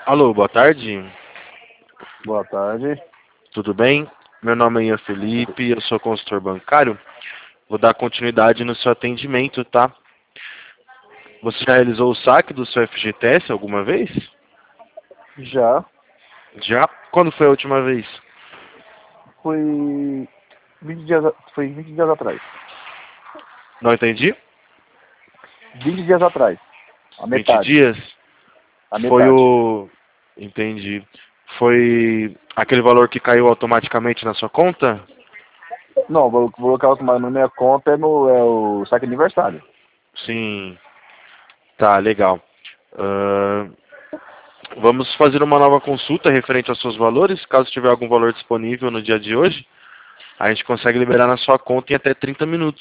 Alô, boa tarde. Boa tarde. Tudo bem? Meu nome é Ian Felipe, eu sou consultor bancário. Vou dar continuidade no seu atendimento, tá? Você já realizou o saque do seu FGTS alguma vez? Já Já? Quando foi a última vez? foi 20 dias, foi 20 dias atrás. Não entendi? 20 dias atrás. A 20 metade. dias? A Foi metade. o... Entendi. Foi aquele valor que caiu automaticamente na sua conta? Não, vou colocar na minha conta é o saque aniversário. Sim. Tá, legal. Ahn, Vamos fazer uma nova consulta referente aos seus valores. Caso tiver algum valor disponível no dia de hoje, a gente consegue liberar na sua conta em até 30 minutos.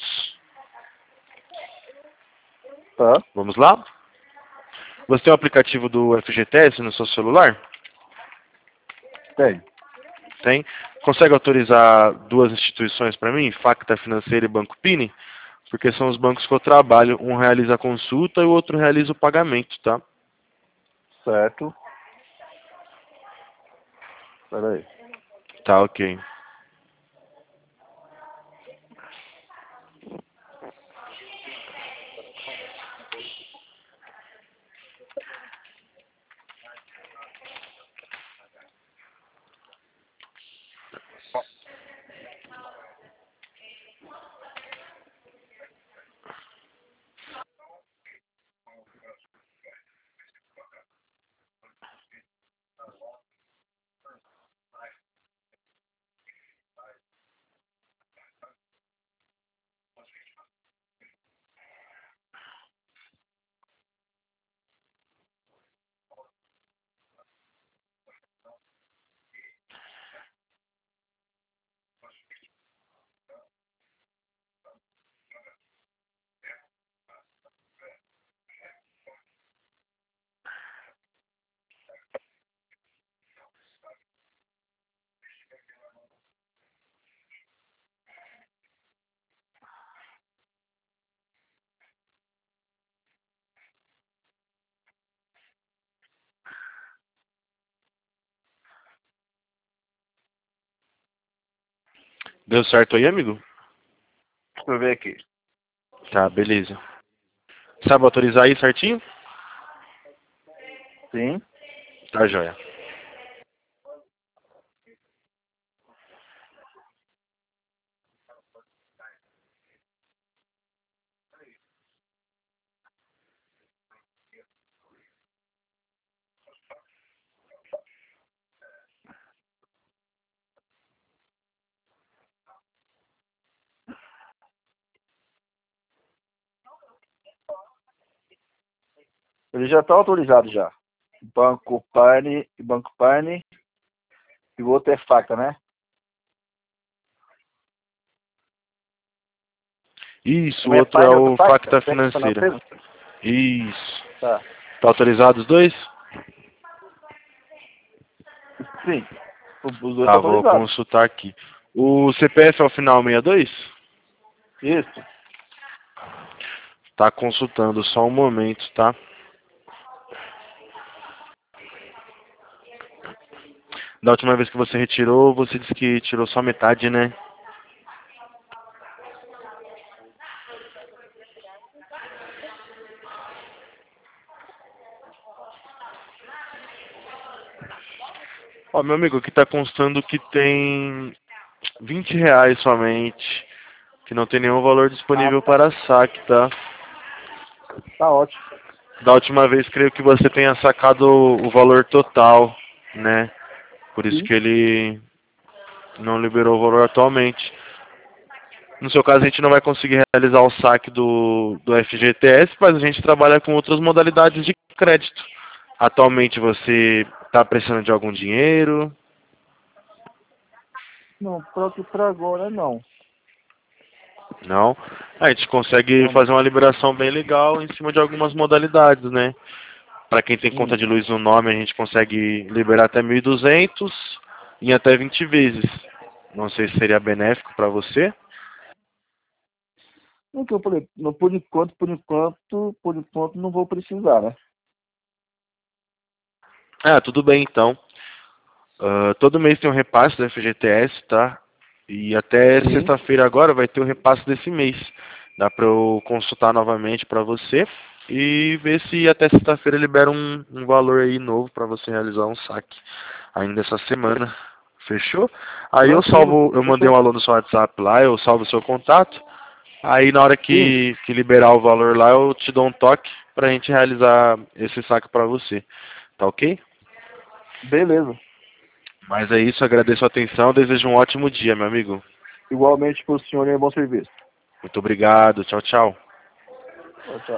Tá? Vamos lá? Você tem o aplicativo do FGTS no seu celular? Tem. Tem? Consegue autorizar duas instituições para mim? Facta Financeira e Banco Pini? Porque são os bancos que eu trabalho. Um realiza a consulta e o outro realiza o pagamento, tá? Certo. Pera aí. Tá, ok. Deu certo aí, amigo? Deixa eu ver aqui. Tá, beleza. Sabe autorizar aí certinho? Sim. Tá, joia. Ele já está autorizado já. Banco Pane e o outro é Facta, né? Isso, o Uma é outro é Pane e outra o Facta? Facta Tem na Financeira. empresa? Isso. Tá. Tá autorizado os dois? Sim. Os dois estão Tá, vou autorizados. consultar aqui. O CPF é o final 62? Isso. Tá consultando, só um momento, tá? Da última vez que você retirou, você disse que tirou só metade, né? Ó, meu amigo, aqui tá constando que tem R$ 20 somente, que não tem nenhum valor Ah, disponível para saque, tá? tá ótimo. Da última vez, creio que você tenha sacado o valor total, né? Por isso Sim. que ele não liberou o valor atualmente. No seu caso, a gente não vai conseguir realizar o saque do FGTS, mas a gente trabalha com outras modalidades de crédito. Atualmente, você está precisando de algum dinheiro? Não, pra agora não. Não? A gente consegue Não, fazer não. uma liberação bem legal em cima de algumas modalidades, né? Para quem tem conta Hum. de luz no nome, a gente consegue liberar até 1.200 em até 20 vezes. Não sei se seria benéfico para você. Não que eu falei, não, por enquanto não vou precisar, né? Ah, tudo bem então. Todo mês tem um repasse do FGTS, tá? E até Sim. sexta-feira agora vai ter o repasse desse mês. Dá pra eu consultar novamente pra você e ver se até sexta-feira libera um valor aí novo pra você realizar um saque ainda essa semana. Fechou? Aí eu Tranquilo. salvo, eu mandei um Fechou. alô no seu WhatsApp lá, eu salvo o seu contato. Aí na hora Sim. que liberar o valor lá, eu te dou um toque pra gente realizar esse saque pra você. Tá ok? Beleza. Mas é isso, agradeço a atenção, desejo um ótimo dia, meu amigo. Igualmente pro senhor e bom serviço. Muito obrigado, tchau, tchau. Tchau, tchau.